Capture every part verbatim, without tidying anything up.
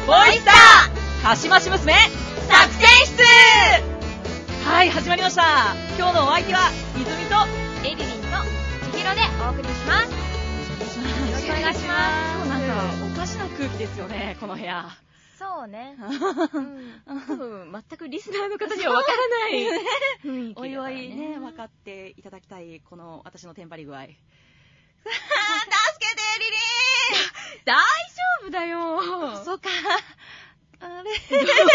ボイスターかしまし娘作戦室。はい、始まりました。今日のお相手は泉とエリリンと千尋でお送りします。よろしくお願いします。 今日なんかおかしな空気ですよね、この部屋。 そうね、うん、多分全くリスナーの方にはわからない雰囲気だからね。 おいおいね、分かっていただきたいこの私のテンパり具合。助けてリリーン。 大丈夫だよ。 そうか。あれなんでさ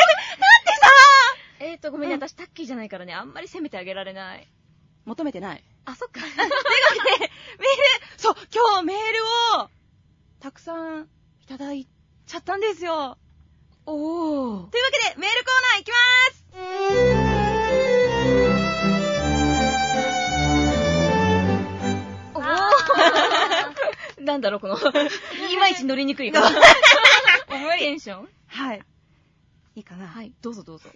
えーとごめんね、うん、私タッキーじゃないからね、あんまり責めてあげられない。 求めてない。 あ、そっか。 というわけでメール、そう今日メールをたくさんいただいちゃったんですよ。 おー。 というわけでメールコーナーいきまーす。おー。なんだろうこのいまいち乗りにくいテンション。 はい。いいかな。 はい。どうぞどうぞ。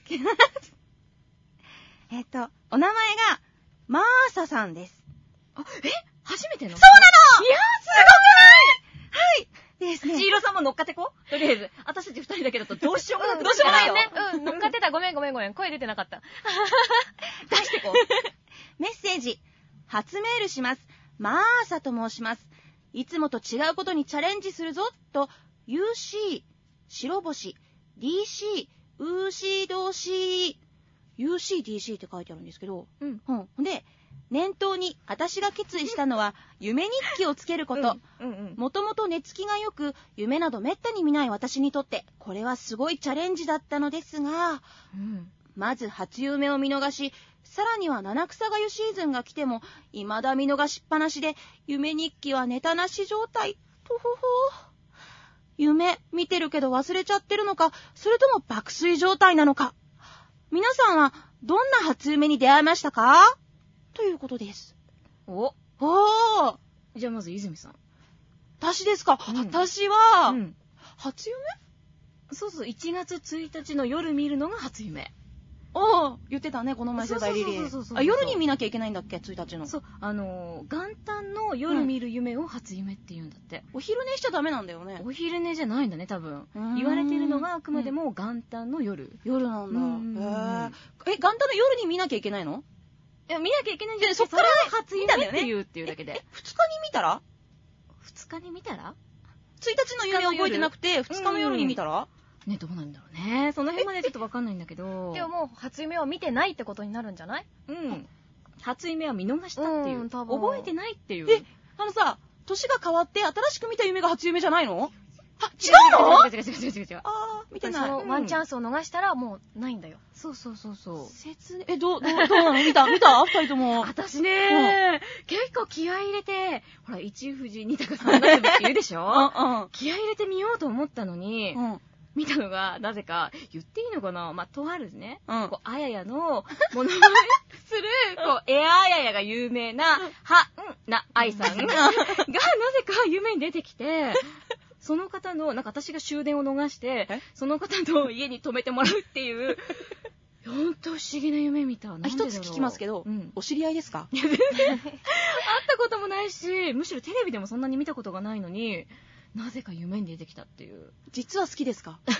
えっとお名前がマーサさんです。 あ、え？初めての？ そうなの。 いやーすごくない？はい。ですね。 千尋さんも乗っかってこ。とりあえず私たち二人だけだとどうしようもなくどうしようもないよ。 うん、乗っかってた。ごめんごめんごめん。声出てなかった。出してこ。 メッセージ。初メールします。マーサと申します。いつもと違うことにチャレンジするぞと ユーシー 白星 ディーシー ウーシードーシー ユーシーディーシー って書いてあるんですけど、 うん、 うん、で念頭に私が決意したのは夢日記をつけること。もともと寝つきがよく夢などめったに見ない私にとってこれはすごいチャレンジだったのですが、 うん、 まず初夢を見逃し、さらには七草がゆシーズンが来ても未だ見逃しっぱなしで夢日記はネタなし状態。とほほ。夢見てるけど忘れちゃってるのか、それとも爆睡状態なのか。皆さんはどんな初夢に出会いましたかということです。 おおー。 じゃあまず泉さん。 私ですか、 うん、 私は、 うん、 初夢？ そうそう、いちがつついたちの夜見るのが初夢。 おー、言ってたね、この前世代リリー。あ、夜に見なきゃいけないんだっけ、ついたちの。 そう、あのー、元旦の夜見る夢を初夢って言うんだって。 うん、お昼寝しちゃダメなんだよね。 お昼寝じゃないんだね、多分。言われているのがあくまでも元旦の夜。うん、 夜なんだ。んへえ、元旦の夜に見なきゃいけないの？ いや、見なきゃいけないんじゃない。 そっから初夢って言うっていうだけで。 ふつかに見たら？ ふつかに見たら？ ついたちの夢覚えてなくて、ふつかの夜に見たら？ ね、どうなんだろうね。その辺までちょっとわかんないんだけど。 でももう初夢は見てないってことになるんじゃない？ うん。初夢は見逃したっていう。うん、多分覚えてないっていう。 え、あのさ、年が変わって新しく見た夢が初夢じゃないの？あ、違うの？ 違う違う違う違う違う違う。 あー、見てない。 そのワンチャンスを逃したらもうないんだよ。 そうそうそうそう。 説明、え、どう、どう、どうなの？見た見た二人とも。 私ね、うん、結構気合い入れて、ほら、一富士二鷹三なすびって言うでしょ？うんうん。気合い入れてみようと思ったのに、うん、見たのが、なぜか、言っていいのかな？まあ、とあるね、うん、こう、あややの、ものまねする、こう、エアあややが有名な、は、ん、な、あいさんが、なぜか夢に出てきて、その方の、なんか私が終電を逃して、その方の家に泊めてもらうっていう、ほんと不思議な夢見た。なんでだろう。 一つ聞きますけど、うん、お知り合いですか？ 会ったこともないし、むしろテレビでもそんなに見たことがないのに、なぜか夢に出てきたっていう。 実は好きですか？わかんない。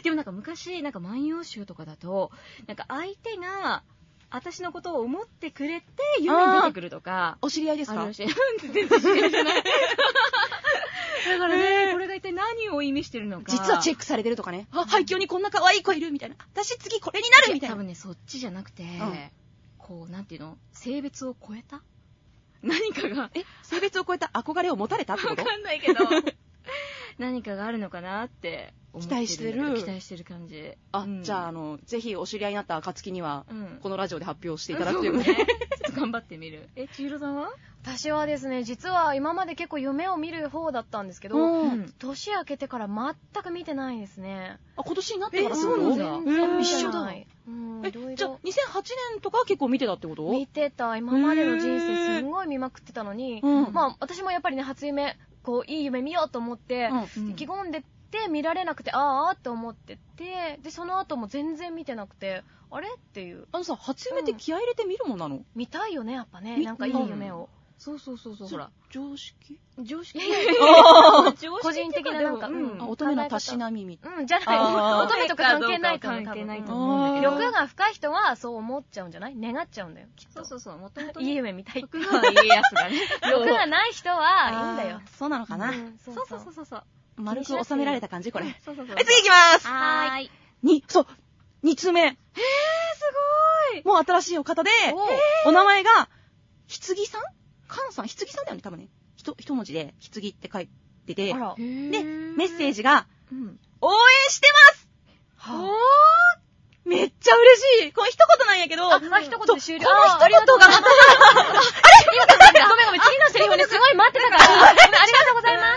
でもなんか昔、なんか万葉集とかだと、なんか相手が、私のことを思ってくれて夢に出てくるとか。 お知り合いですか？ 全然知り合いじゃない。だからね、これが一体何を意味してるのか。 実はチェックされてるとかね。あ、廃墟にこんな可愛い子いるみたいな。私次これになるみたいな。 多分ね、そっちじゃなくて、うん、こう、なんていうの？性別を超えた何かが。 え、性別を超えた憧れを持たれたってこと？ わかんないけど。何かがあるのかなって思ってる。期待してる。期待してる感じ。 あ、うん、じゃあ、あの、ぜひお知り合いになった暁には、うん、このラジオで発表していただくということで。ね、ちょっと頑張ってみる。え、千尋さんは？ 私はですね、実は今まで結構夢を見る方だったんですけど、うん、年明けてから全く見てないですね。 あ、今年になってからそうなんだ。 一緒だ。 うん、え、じゃあにせんはちねんとか結構見てたってこと？ 見てた。今までの人生すんごい見まくってたのに、うん、まあ私もやっぱりね、初夢、こういい夢見ようと思って、うん、意気込んでて見られなくて、あーあーって思ってて、でその後も全然見てなくて、あれっていう。 あのさ、初夢って気合い入れて見るもんなの？ 見たいよね、やっぱね。なんかいい夢を。 そうそうそうそう、ほら。 常識常識個人的ななんか、うん。 乙女のたしなみみたいな。 うん、じゃない。乙女とか関係ないと思う。 関係ないと思うんだけど。 欲が深い人はそう思っちゃうんじゃない？願っちゃうんだよ、きっと。 そうそうそう、もともと。 いい夢見たい。 徳川家康がね。 欲がない人はいいんだよ。 そうなのかな。 そうそうそうそう。 丸く収められた感じこれ。 そうそうそう。 はい、次行きます。 はーい。 に、そう、に通目。へー、 すごい。 もう新しいお方で、お名前が、ひつぎさんかんさん、ひつぎさんだよね、多分ね。ひと、一文字で、ひつぎって書いてて、で、メッセージが、うん、応援してますはぁ、めっちゃ嬉しい。この一言なんやけど、 あ、まあ、一言で終了。 この一言が、あれごめんごめん、次のセリフね、すごい待ってたから。ありがとうございます。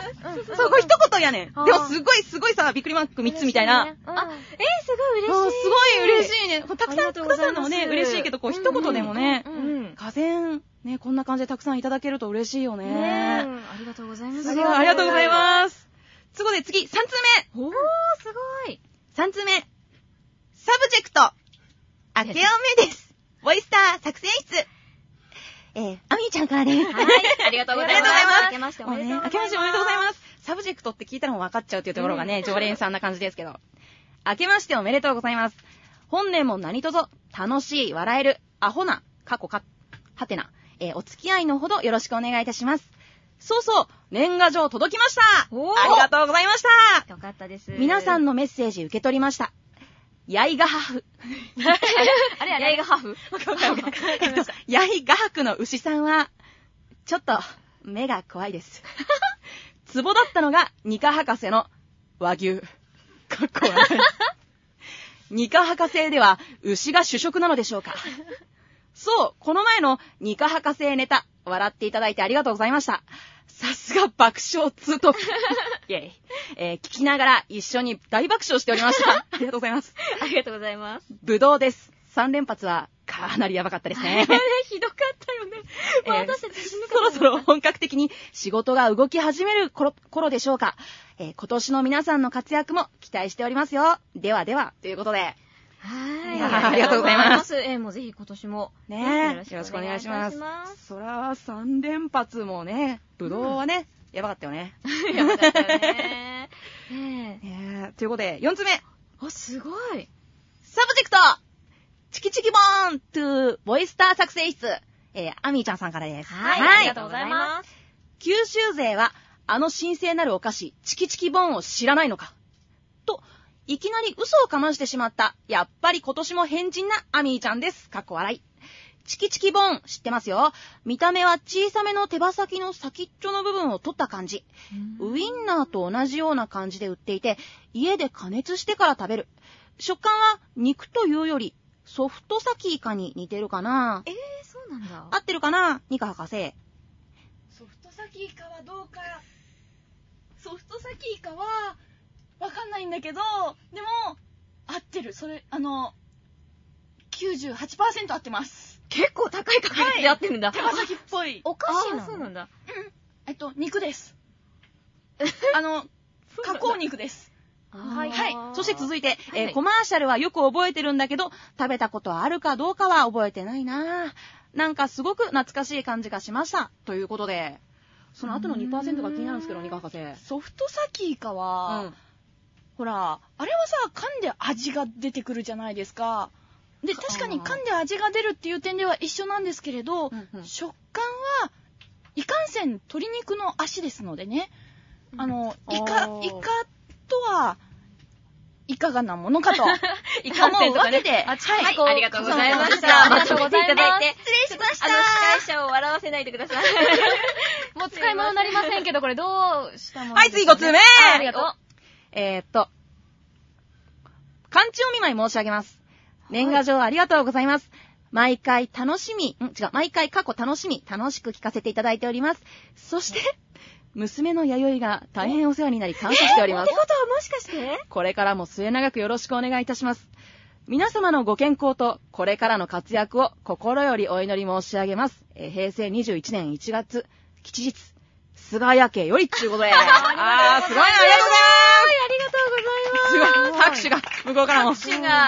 そう、これ一言やねん。でもすごいすごいさ、びっくりマークみっつみたいな。あ、えー、 すごい嬉しい。 すごい嬉しいね。たくさんくださるのもね、嬉しいけど、こう一言でもね、がぜん、ね、こんな感じでたくさんいただけると嬉しいよね。 ね、ありがとうございます。 ありがとうございます。つごで次、さん通目。 おー、すごい。 さん通目。サブジェクト。明けおめです。ボイスター作戦室。えー、アミーちゃんからです。 はい、ありがとうございます。 明けましておめでとうございます。明けましておめでとうございます。サブジェクトって聞いたらもう分かっちゃうっていうところがね、常連さんな感じですけど。明けましておめでとうございます。本年も何卒、楽しい、笑える、アホな、過去か、はてな、えー、お付き合いのほどよろしくお願いいたします。そうそう、年賀状届きました。ありがとうございました。 よかったです。 皆さんのメッセージ受け取りました。ヤイガハフ。 あれあれヤイガハフヤイガハクの牛さんは、ちょっと、目が怖いです。ツボだったのが、ニカ博士の和牛。かっこ悪い。ニカ博士では、牛が主食なのでしょうか。そう、この前のニカ博士ネタ、笑っていただいてありがとうございました。さすが爆笑ツートップ。イェイ、えー。聞きながら一緒に大爆笑しておりました。ありがとうございます。 ありがとうございます。 ぶどうです。さん連発はかなりやばかったですね。 ひどかったよね。えー、私たち死ぬかそろそろ本格的に仕事が動き始める頃、頃でしょうか、えー。今年の皆さんの活躍も期待しておりますよ。ではでは、ということで。 はい。 ありがとうございます。 えー、もうぜひ今年も。 ねよろしくお願いします。そら、さん連発もね、ぶどうはね、うん、やばかったよね。 やばかったよね。 ねえということで、よんつめ。 あ、すごい。 サブジェクトチキチキボーントゥーボイスター作成室。えー、アミーちゃんさんからです。 はい。はい、ありがとうございます。 九州勢は、あの神聖なるお菓子、チキチキボーンを知らないのかと、いきなり嘘をかましてしまった。やっぱり今年も変人なアミーちゃんです。かっこ笑い。チキチキボーン知ってますよ。見た目は小さめの手羽先の先っちょの部分を取った感じ。ウインナーと同じような感じで売っていて、家で加熱してから食べる。食感は肉というよりソフトサキイカに似てるかな。 えー、そうなんだ。 合ってるかな、ニカ博士。 ソフトサキイカはどうか。ソフトサキイカはわかんないんだけど、でも合ってる。それあの きゅうじゅうはちパーセント 合ってます。 結構高い確率で合ってるんだ。 手羽先っぽい。 お菓子なの？ そうなんだ。 うん。えっと肉です。あの加工肉です。 はいはい。そして続いて、はいはい、えー、コマーシャルはよく覚えてるんだけど、食べたことはあるかどうかは覚えてないな。なんかすごく懐かしい感じがしました。ということで、その後の にパーセント が気になるんですけど、ニカ博士。 ソフトサキイカは、うん、ほら、あれはさ、噛んで味が出てくるじゃないですか。で、確かに噛んで味が出るっていう点では一緒なんですけれど、うんうん、食感はいかんせん鶏肉の足ですのでね、あの、イカ、イカとは、いかがなものかと。 いかんせんとかね。 で、 はい、はい、ありがとうございました。 ありがとうございます。 失礼しました。あの、司会者を笑わせないでください。 もう使い物になりませんけど、これどうしたもの、ね、 はい、次ごつうめ。 ありがとう。 えーっと、漢字お見舞い申し上げます。年賀状ありがとうございます。毎回楽しみ、ん違う、毎回過去楽しみ、楽しく聞かせていただいております。そして、娘の弥生が大変お世話になり感謝しております。 ってことはもしかしてこれからも末永くよろしくお願いいたします。皆様のご健康とこれからの活躍を心よりお祈り申し上げます。えー、平成にじゅういちねんいちがつ、吉日、菅谷家よりっていうことで。あー、すごいな、ありがとうございます。 ありがとうございます。 すごい、拍手が、向こうからも。 拍手が。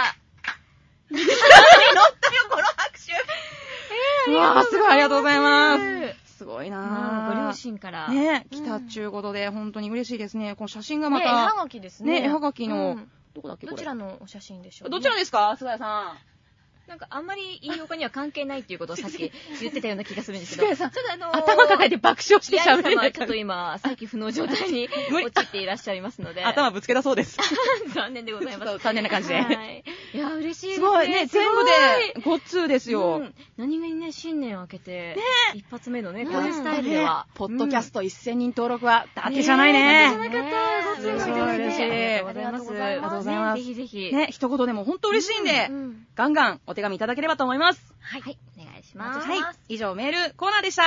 乗ったよ、この拍手。えー、ありがとうございます。うわー、すごい、ありがとうございます。 すごいなぁ。ご両親から。 ね、来たっちゅうことで、本当に嬉しいですね。この写真がまた。ね、絵はがきですね。 ね、絵はがきの、どこだっけこれ。 どちらのお写真でしょう。 どちらですか、菅谷さん。 なんかあんまり飯岡には関係ないっていうことをさっき言ってたような気がするんですけど。 菅谷さん、ちょっとあのー、頭抱えて爆笑して喋る。 ちょっと今、再起不能状態に陥っていらっしゃいますので。 頭ぶつけたそうです。 残念でございます。 残念な感じで。 はい。いや、嬉しいですね。 すごいね、全部でご通ですよ。うん、 何気にね、新年明けて、ね、一発目のね、こういうスタイルでは。 ポッドキャストせんにん登録は、だけじゃないね。 だけじゃなかった。ご通もいただいて。 嬉しい。 ありがとうございます。 ありがとうございます。 ぜひぜひ。 ね、一言でも本当嬉しいんで、ガンガンお手紙いただければと思います。 はい。はい、お願いします。 はい。以上、メールコーナーでした。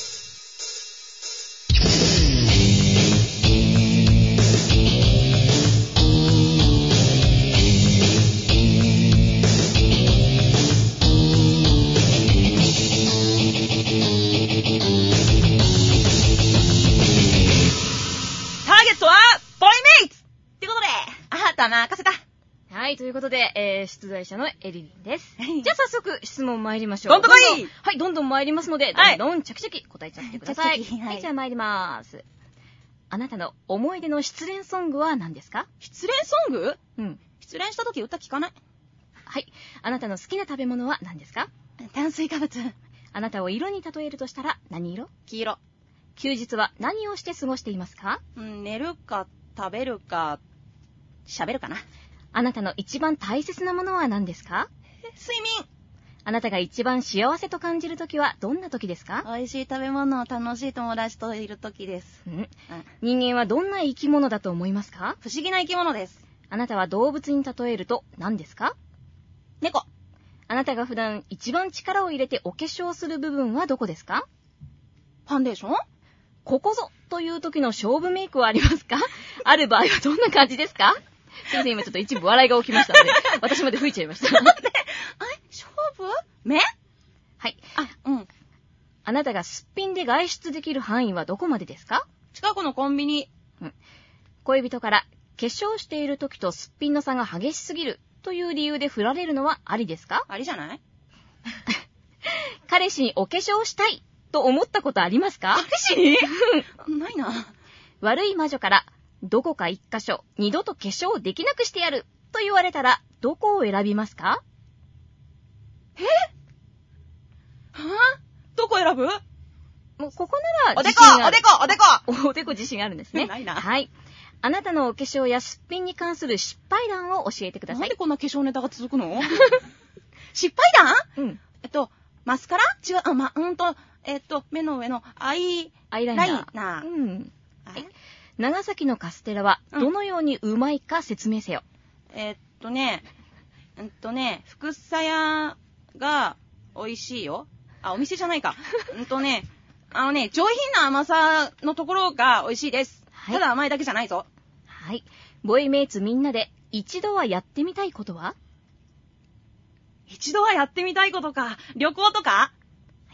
ターゲットは、ボイメイツってことで、あーた任せた。 はい、ということで、えー、出題者のエリリンです。じゃあ早速質問参りましょう。 どんとこいはい、どんどん参りますので、どんどんチャキチャキ答えちゃってください。はい、はい、じゃあ参ります。あなたの思い出の失恋ソングは何ですか？ 失恋ソング？ うん。 失恋した時歌聞かない。 はい。あなたの好きな食べ物は何ですか？ 炭水化物。 あなたを色に例えるとしたら何色？ 黄色。 休日は何をして過ごしていますか？ うん、寝るか、食べるか、喋るかな。 あなたの一番大切なものは何ですか？ 睡眠。 あなたが一番幸せと感じるときはどんなときですか？ 美味しい食べ物を楽しい友達といるときです、 うんうん。人間はどんな生き物だと思いますか？ 不思議な生き物です。 あなたは動物に例えると何ですか？ 猫。 あなたが普段一番力を入れてお化粧する部分はどこですか？ ファンデーション？ ここぞという時の勝負メイクはありますか？ある場合はどんな感じですか？すいません、今ちょっと一部笑いが起きましたので、私まで吹いちゃいました。 待って、あれ勝負？目？ はい。 あ、うん。 あなたがすっぴんで外出できる範囲はどこまでですか？ 近くのコンビニ。 うん。恋人から化粧している時とすっぴんの差が激しすぎるという理由で振られるのはありですか？ ありじゃない？ 彼氏にお化粧したいと思ったことありますか？ 彼氏に？ないな。 悪い魔女からどこか一箇所二度と化粧できなくしてやると言われたらどこを選びますか？ え？はぁ？どこ選ぶ？ もうここならおでこおでこおでこおでこ自信あるんですね。 ないな。 はい。あなたのお化粧やすっぴんに関する失敗談を教えてください。 なんでこんな化粧ネタが続くの？失敗談？ うん。 えっと、マスカラ？違う、あ、ま、うんと、えっと、目の上のアイ、 アイライナー。 ライナー。 うん。はい。長崎のカステラはどのようにうまいか説明せよ。 うん、えー、っとね、うんとね、福佐屋が美味しいよ。あ、お店じゃないか。うんとね、あのね、上品な甘さのところが美味しいです。はい、ただ甘いだけじゃないぞ。 はい。ボイメイツみんなで一度はやってみたいことは？ 一度はやってみたいことか。旅行とか？はい。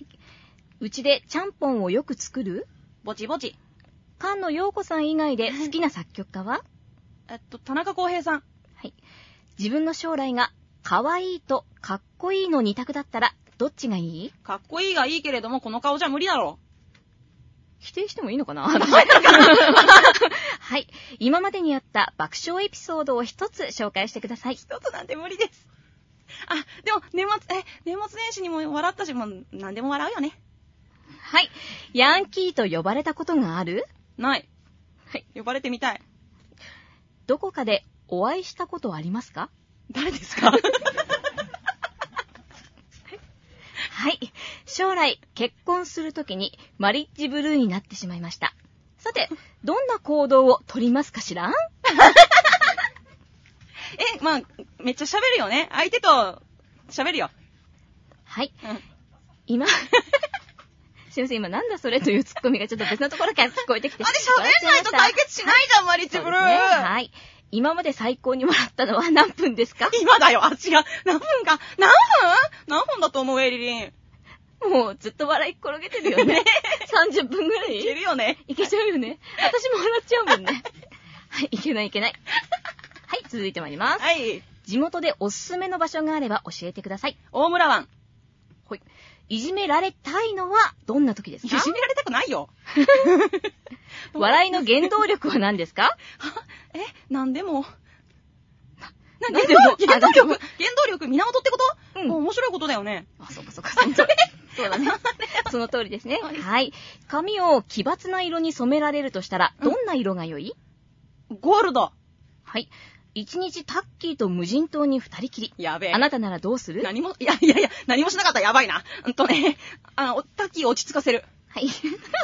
うちでちゃんぽんをよく作る？ ぼちぼち。 菅野陽子さん以外で好きな作曲家は？ えっと、田中康平さん。 はい。自分の将来が可愛いとかっこいいの二択だったらどっちがいい？ かっこいいがいいけれどもこの顔じゃ無理だろう。 否定してもいいのかな？はい。今までにあった爆笑エピソードを一つ紹介してください。 一つなんて無理です。あ、でも年末、え、年末年始にも笑ったし、もう何でも笑うよね。 はい。ヤンキーと呼ばれたことがある？ ない。はい。呼ばれてみたい。 どこかでお会いしたことありますか？ 誰ですか？ はい。将来結婚するときにマリッジブルーになってしまいました。さて、どんな行動を取りますかしらん？ え、まあ、めっちゃ喋るよね。相手と喋るよ。 はい。うん、今、すいません、今なんだそれというツッコミがちょっと別のところから聞こえてきて。 あれ喋んないと解決しないじゃん、マリッジブルー。 ね、はい。今まで最高にもらったのは何分ですか？ 今だよ、あ、違う。何分か。何分？何分だと思う、エリリン。 もうずっと笑い転げてるよね。さんじゅっぷんぐらいいけるよね。 いけちゃうよね。私も笑っちゃうもんね。はい、いけないいけない。はい、続いてまいります。 はい。 地元でおすすめの場所があれば教えてください。 大村湾。 はい。 いじめられたいのはどんな時ですか？ いじめられたくないよ。 笑いの原動力は何ですか？ え、なんでも。 なんでも原動力、原動力、源ってこと？うん。面白いことだよね。 あ、そうかそうか。その通り。そうだね。その通りですね。はい。髪を奇抜な色に染められるとしたら、どんな色が良い？ ゴールド。 はい。一日タッキーと無人島に二人きり。 やべえ。 あなたならどうする？ 何も、いやいやいや、何もしなかったらやばいな。うんとね、あの、タッキー落ち着かせる。 はい。はい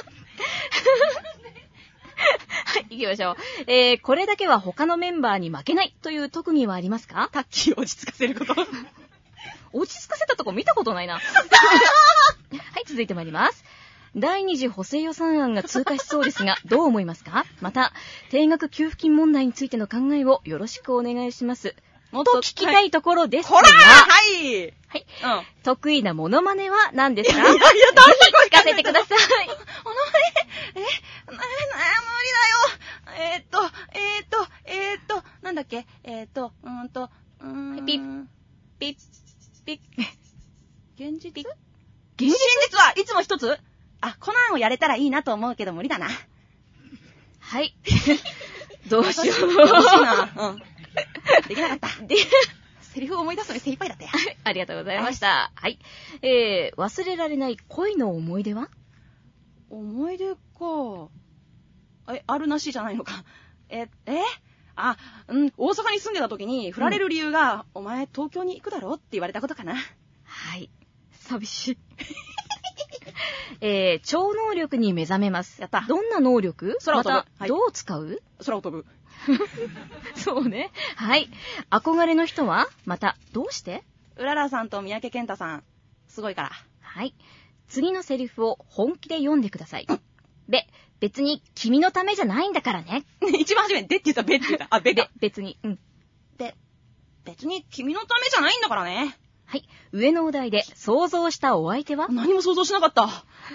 、行きましょう。えー、これだけは他のメンバーに負けないという特技はありますか？ タッキー落ち着かせること。 落ち着かせたとこ見たことないな。はい、続いてまいります。第二次補正予算案が通過しそうですが、どう思いますか？また、定額給付金問題についての考えをよろしくお願いします。もっと聞きたいところですが、 はい、はい、 はい、うん、得意なモノマネは何ですか？いやいや、 いや、誰か聞かせてください。 モノマネ、え、な、な、無理だよ。えーっと、えーっと、えーっと、なんだっけ？えーっと、うーんと、うーん。 ピッ、ピッ、ピッ。 現実？現実はいつも一つ？あ、コナンをやれたらいいなと思うけど無理だな。 はい。どうしよう。 どうしような。うん。できなかった。で、セリフを思い出すのに精一杯だったよ。 ありがとうございました。はい。えー、忘れられない恋の思い出は？ 思い出か。え、あるなしじゃないのか。え、えあ、うん、大阪に住んでた時に振られる理由が、うん、お前東京に行くだろって言われたことかな。 はい。寂しい。えー、超能力に目覚めます。 やった。 どんな能力？ 空を飛ぶ。 また、はい、どう使う？ 空を飛ぶ。 そうね。はい。憧れの人は？また、どうして？ うららさんと三宅健太さん。すごいから。 はい。次のセリフを本気で読んでください。で、別に君のためじゃないんだからね。 一番初めに、でって言った、べって言った。あ、べか。 で、別に。うん。 で、別に君のためじゃないんだからね。 はい。上のお題で想像したお相手は？ 何も想像しなかった。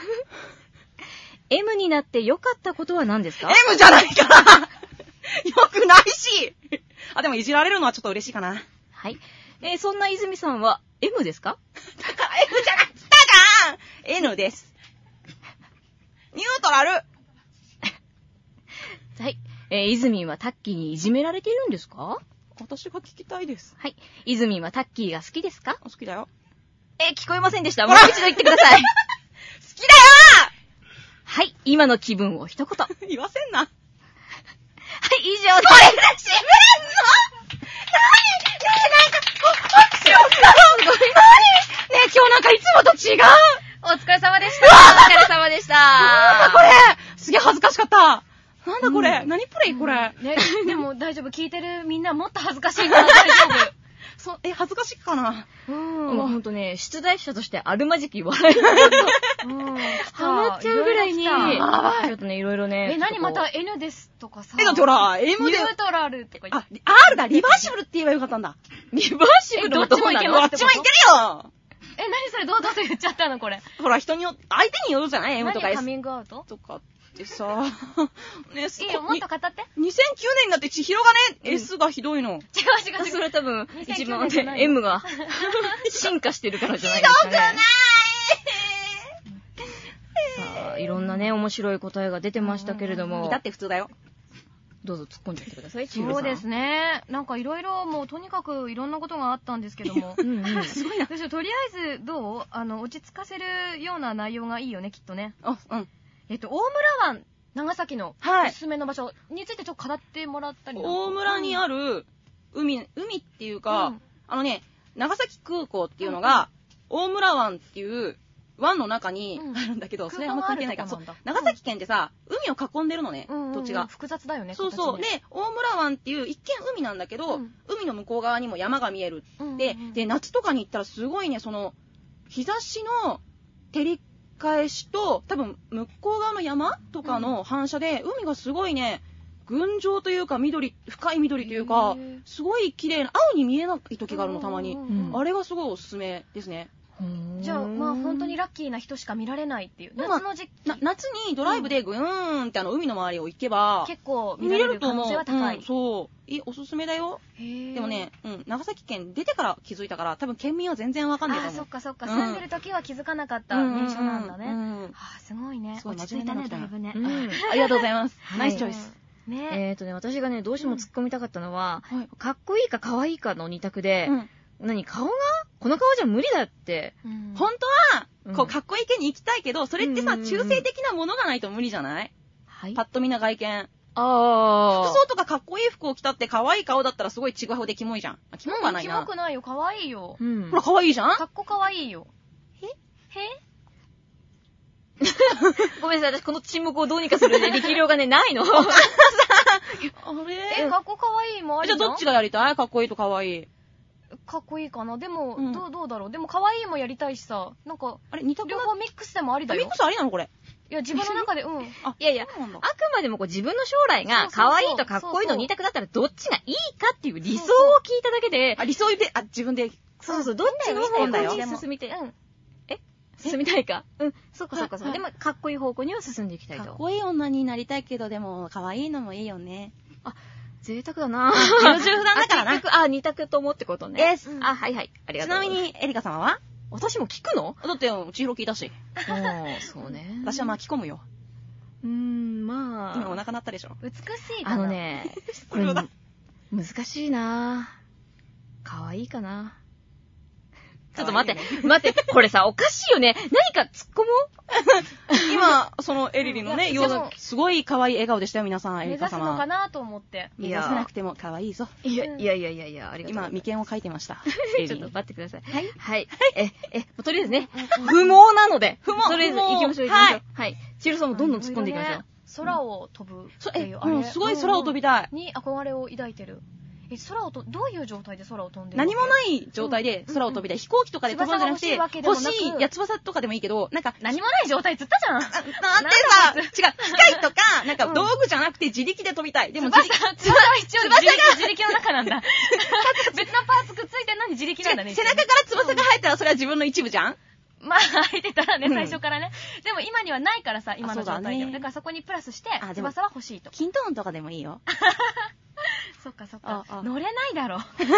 M になって良かったことは何ですか？ M じゃないからよくないしあ、でもいじられるのはちょっと嬉しいかな。 はい。えー、そんな泉さんは M ですか？ だから M じゃなくったじゃん !N です。ニュートラルはい。えー、泉はタッキーにいじめられているんですか？ 私が聞きたいです。 はい。泉はタッキーが好きですか？ 好きだよ。 えー、聞こえませんでした。もう一度言ってください。好きだよはい。今の気分を一言。 言わせんな。はい、 以上です。これがしびれんの？何？ねえ、なんか、拍手をしたの？何？ねえ、今日なんかいつもと違う。 お疲れ様でした。お疲れ様でした。 なんだこれ？すげえ恥ずかしかった。なんだこれ、うん、何プレイこれ、 うんね、でも大丈夫、聞いてるみんなもっと恥ずかしいから大丈夫。 そえ、恥ずかしいかな。 うん。もうほんとね、出題者としてあるまじき笑いがうん。ハマっちゃうぐらいに、ちょっとね、いろいろね。 え、何また N ですとかさ。 え、だってほら、M で。 ニュートラルとか言って。 あ、R だ、リバーシブルって言えばよかったんだ。 リバーシブルどっちもいけます。 どっちもいけるよ。 え、何それ堂々と言っちゃったのこれ。 ほら、人によ、相手によるじゃない ?M とか S。 カミングアウトとかってさ、 ね、いいよ、もっと語って。 にせんきゅうねんになって千尋がね、うん、S がひどいの。違う違う違う。 それ多分、一番ね、M が進化してるからじゃないですかね。 ひどくないさあ、いろんなね、面白い答えが出てましたけれども。 だって普通だよ。 どうぞ突っ込んじゃってください。 そうですね。なんかいろいろもうとにかくいろんなことがあったんですけども。 うんうん、 すごいな。とりあえずどうあの落ち着かせるような内容がいいよねきっとね。 あ、うん。 えっと大村湾長崎のおすすめの場所についてちょっと語ってもらったり。 大村にある海海っていうか、うん、あのね長崎空港っていうのが、うん、大村湾っていう湾の中にあるんだけど、うん、それはあんま関係ないから。そう、長崎県ってさ、海を囲んでるのね、うん、土地が。 複雑だよね。 そうそう。で、大村湾っていう一見海なんだけど、うん、海の向こう側にも山が見える。うん、で、で、夏とかに行ったらすごいね、その、日差しの照り返しと、多分向こう側の山とかの反射で、うん、海がすごいね、群青というか緑、深い緑というか、すごい綺麗な、青に見えない時があるの、たまに。あれがすごいおすすめですね。 じゃあ、まあ本当にラッキーな人しか見られないっていう。夏の時期。 な夏にドライブでぐーんってあの海の周りを行けば、 結構見られる可能性は高い。 うん、そう。いい、おすすめだよ。でもね、うん、長崎県出てから気づいたから、多分県民は全然わかんないと思う。 あ、そっかそっか。住んでる時は気づかなかった名所なんだね。あ、すごいね。落ち着いたね、だいぶね。 ありがとうございます。ナイスチョイス。 ね、えっとね、私がね、どうしても突っ込みたかったのは、うん、かっこいいかかわいいかの二択で、うん、何、顔がこの顔じゃ無理だって。 うん、本当は、うん、こう、かっこいい系に行きたいけど、それってさ、中性的なものがないと無理じゃない？はい。パッと見な外見。ああ。服装とかかっこいい服を着たって可愛い顔だったらすごいちぐはぐでキモいじゃん。キモくはないな。 キモくないよ、可愛いよ。 うん。ほら、可愛いじゃん？ かっこ可愛いよ。 へ？ へ？ ごめんなさい、私この沈黙をどうにかするね、力量がね、ないの。あれ？え、かっこかわいいもありじゃん？ じゃあどっちがやりたい？かっこいいとかわいい。 かっこいいかな。でも、うん、どう、どうだろう。でもかわいいもやりたいしさ、なんか、あれ、似た両方ミックスでもありだよ。 ミックスありなのこれ。 いや、自分の中で、うん。 あ、いやいや、あくまでもこう自分の将来が可愛いとかっこいいの二択だったらどっちがいいかっていう理想を聞いただけで。 あ、理想で、あ、自分で。 そうそう、どっちの方向に進みたい。うん。進みたいか。うん。そっかそっかそっか。でも、かっこいい方向には進んでいきたいと。 かっこいい女になりたいけど、でも、可愛いのもいいよね。 あ、贅沢だなぁ。 優柔不断だからな。 あ、二択と思ってことね。 です。 あ、はいはい。ありがとう。 ちなみに、エリカ様は？ 私も聞くの？ だって、千尋聞いたし。 おー、そうね。 私は巻き込むよ。 うーん、まあ。 今お腹鳴ったでしょ。 美しいかな。あのね、これ、難しいなぁ。可愛いかな。ちょっと待って、待って、これさ、おかしいよね。何か突っ込もう今、そのエリリのね、ようすごい可愛い笑顔でしたよ、皆さん、エリカ様。 目指すのかなと思って。 目指せなくても可愛いぞ。 いや、いやいやいやいや、ありがとう。 今、眉間を描いてました。 ちょっと待ってください。 はい。 はい。え、え、とりあえずね、不毛なので、 不毛。 とりあえず行きましょう、行きましょう。はい。チルさんもどんどん突っ込んでいきましょう。 空を飛ぶっていう、 あれ。すごい空を飛びたい。 に憧れを抱いてる。え、空をと、どういう状態で空を飛んでるの？ 何もない状態で空を飛びたい。飛行機とかで飛ぶんじゃなくて、欲しい、や翼とかでもいいけど、なんか、 何もない状態つったじゃん。なんてさ、違う、機械とか、なんか道具じゃなくて自力で飛びたい。でも自力、 翼は一応自力、自力の中なんだ。別のパーツくっついてんのに自力なんだね。 背中から翼が生えたらそれは自分の一部じゃん？ まあ、生えてたらね、最初からね。でも今にはないからさ、今の状態で。だからそこにプラスして、翼は欲しいと。 キントーンとかでもいいよ。 そっかそっか。乗れないだろ。かわいい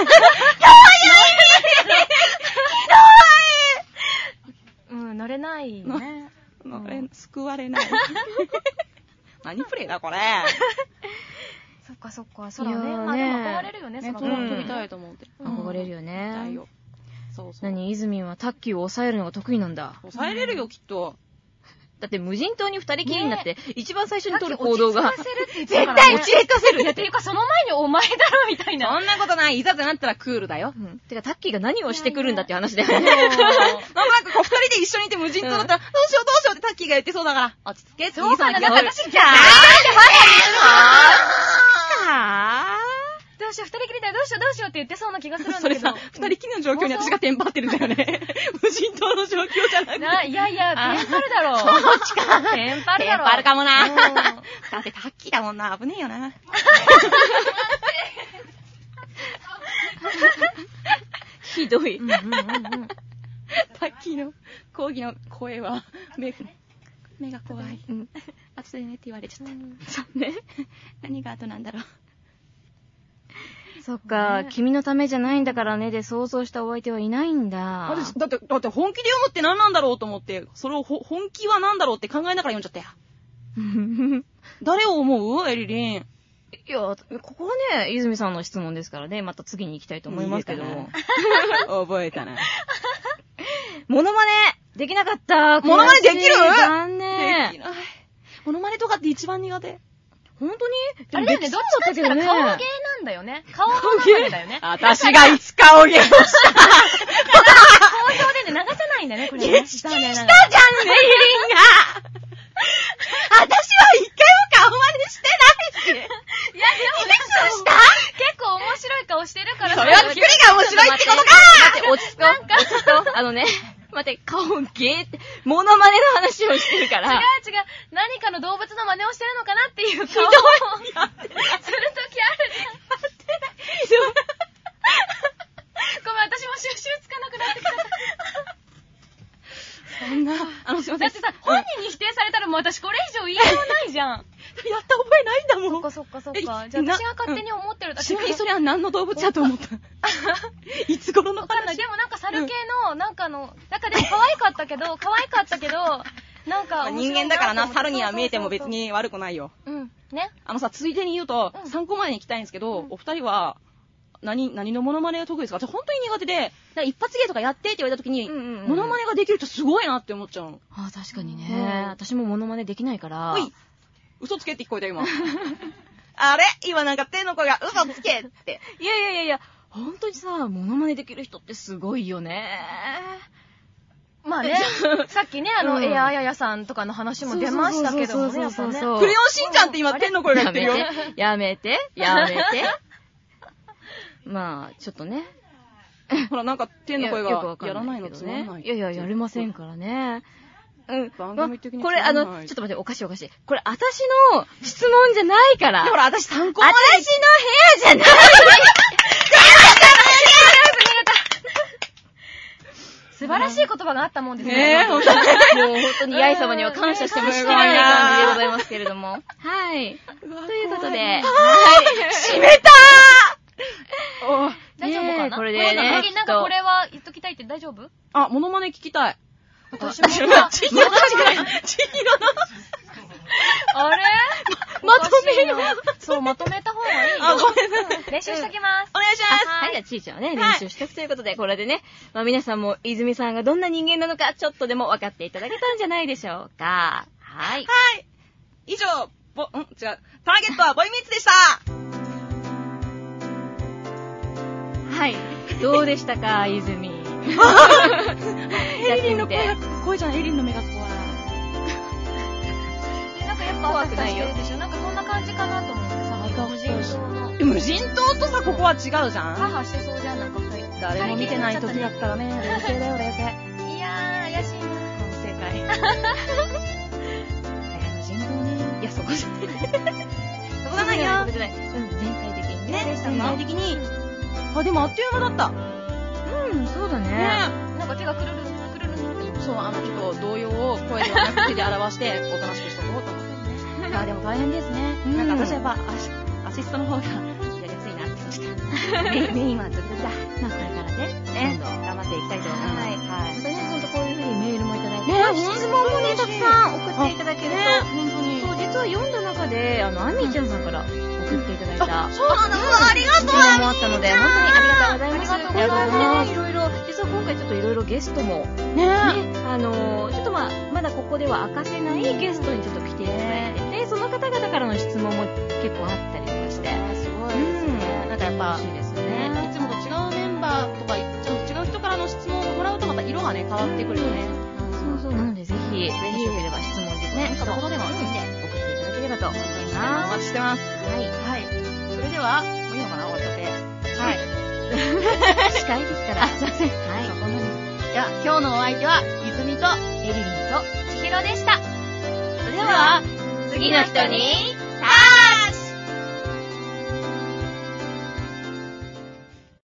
うん、乗れないね。 乗れ、救われない。何プレイだこれ。 そっかそっか。そうだね。まあでも憧れるよね、その空飛びたいと思って。 憧れるよね。 そうそう。 何、イズミンはタッキーを抑えるのが得意なんだ。 抑えれるよ、きっと。 だって無人島に二人きりになって、一番最初に取る行動が、 絶対落ち着かせる。いや、ていうかその前にお前だろ、みたいな。 そんなことない。いざとなったらクールだよ。 うん。てか、タッキーが何をしてくるんだっていう話で。なんかこう、二人で一緒にいて無人島だったら、どうしようどうしようってタッキーが言ってそうだから、落ち着けって言いそうな気がする。 私、じゃあ、 あーどうしよう、二人きりだよ、どうしよう、どうしようって言ってそうな気がするんだけど。 それさ、二人きりの状況に私がテンパってるんだよね。無人島の状況じゃなくて。 な、いやいや、テンパるだろう。 そっちか。 テンパるだろう。 テンパるかもな。だってタッキーだもんな、危ねえよな。 ひどい。 タッキーの講義の声は、目、目が怖い。うん。後でねって言われちゃった。そうね。何が後なんだろう。 そっか、君のためじゃないんだからねで想像したお相手はいないんだ。 だって、だって本気で読むって何なんだろうと思って、それをほ本気は何だろうって考えながら読んじゃったよ。誰を思うエリリン。 いや、ここはね、泉さんの質問ですからね、また次に行きたいと思いますけども。 覚えたな。 モノマネできなかった。 モノマネできる？ 残念。 できない。モノマネとかって一番苦手。 本当に？ あれだよね、どっちかって言ったら顔芸なんだよね。顔芸だよね。 私がいつ顔芸をした。 好評でね、流せないんだね、これね。 激したじゃんね、エリンが。私は一回も顔真似してないし。いや、でもね、 した結構面白い顔してるから。 それは作りが面白いってことか。 待って、落ち着こう。落ち着こう。あのね。待って、顔芸って、モノマネの話をしてるから。 違う違う。何かの動物の真似をしてるのかなっていう顔をするときあるじゃん。ごめん、私も収集つかなくなってきた。 私これ以上言いようないじゃん。 やった覚えないんだもん。 そっかそっかそっか。じゃあ私が勝手に思ってるだけ。 ちなみにそれは何の動物だと思った？いつ頃の話？ わかんない。でもなんか猿系の、なんかの、なんかでも可愛かったけど、可愛かったけど、なんか人間だからな、猿には見えても別に悪くないよ。 うん。ね。 あのさ、ついでに言うと、うん、参考までに行きたいんですけど、うん、お二人は、何、何のモノマネが得意ですか？私本当に苦手で、一発芸とかやってって言われた時に、うんうんうん、モノマネができる人すごいなって思っちゃうの。 ああ、確かにね、うん。私もモノマネできないから。 おい、嘘つけって聞こえた今。あれ今なんか天の声が嘘つけって。 いやいやいやいや、本当にさ、モノマネできる人ってすごいよね。 まあね、さっきね、あの、うん、エアーヤヤさんとかの話も出ましたけどもね、やっぱね。 クレヨンしんちゃんって今天の声が言ってるよ。 やめて、やめて。まあ、ちょっとね。 ほら、なんか天の声がやらないのつまんない。いやいや、やれませんからね。 うん。番組的に、 ま、これ、あの、ちょっと待って、おかしいおかしい。これ、私の質問じゃないから。 ほら、私参考まで。 私の部屋じゃない素晴らしい言葉があったもんですね。もう本当に八重様には感謝してもしきれない感じでございますけれども。はい。ということで、はい。 閉めたー大丈夫かな？ これでね。 なんかこれは言っときたいって大丈夫？ あ、モノマネ聞きたい。 私も。 ちひろの。ちひろの。 あれまとめよう。そう、まとめた方がいいよ。 あ、ごめんなさい。 練習しときます。 お願いします。 はい、じゃあちいちゃんはね、練習しとくということで、これでね、まあ皆さんも泉さんがどんな人間なのか、ちょっとでも分かっていただけたんじゃないでしょうか。はい。 はい。以上、ぼ、ん違う。ターゲットはボイミーツでした。 はい。どうでしたか、泉。 エリリンの声が、声じゃん、エリリンの目が怖い。 なんかやっぱ怖くないよ。なんかそんな感じかなと思ってさ、無人島の。 無人島とさ、ここは違うじゃん。 母してそうじゃん、なんか二人。 誰も見てない時だったらね、冷静だよ、冷静。 いやー、怪しいな。 正解。えー、無人島ね。いや、そこじゃない。 そこじゃないよ。 そこじゃない。うん、全体的にね。全体的に。あ、でもあっという間だった。 うん、そうだね。 なんか手がくるる、くるるって。 そう、あの、ちょっと動揺を声ではなく手で表して、おとなしくしとこうと思って。あ、でも大変ですね。なんか私はやっぱアシストの方がやりやすいなって感じた。メインはドキドキだ。 まあこれからね、 ね、頑張っていきたいと思います。はい。 はい。またね、ほんとこういう風にメールもいただいて、 ね、 質問もね、たくさん送っていただけると、 本当に。 そう、実は読んだ中で、あの、アミーちゃんさんから送っていただいた。 そうなんだ、ありがとう。 質問もあったので、本当にありがとうございます。 ありがとうございます。 いろいろ、実は今回ちょっといろいろゲストも、 ね、 あの、ちょっとまあ、まだここでは明かせないゲストにちょっと来ていただいてて、その方々からの質問も結構あったりとかして。 すごいですね。なんかやっぱ、 嬉しいですよね。 いつもと違うメンバーとか、ちょっと違う人からの質問をもらうとまた色がね、変わってくるよね。 そうそう。なのでぜひ、ぜひよければ質問リクエスト、 ね、ことでもいいんで、 送っていただければと思います。 お待ちしてます。 はい。 はい。それでは、もういいのかな、終わっちゃって。はい。 司会ですから。 あ、すいません。はい。こんなに。じゃあ、今日のお相手は、泉と、 エリリンと、 千尋でした。 それでは、次の人に、